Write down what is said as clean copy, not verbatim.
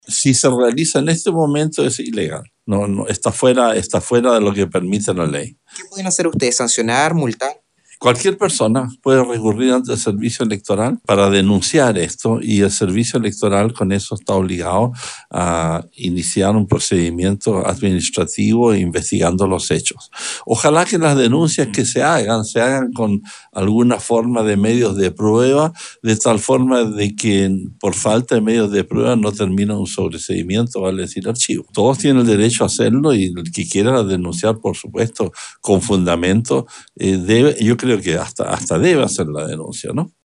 Si se realiza en este momento es ilegal. No, no, está fuera de lo que permite la ley. ¿Qué pueden hacer ustedes? ¿Sancionar, multar? Cualquier persona puede recurrir ante el servicio electoral para denunciar esto y el servicio electoral con eso está obligado a iniciar un procedimiento administrativo investigando los hechos. Ojalá que las denuncias que se hagan con alguna forma de medios de prueba, de tal forma de que por falta de medios de prueba no termina un sobreseimiento, vale decir, archivo. Todos tienen el derecho a hacerlo y el que quiera denunciar, por supuesto, con fundamento, yo creo que hasta debe hacer la denuncia, ¿no?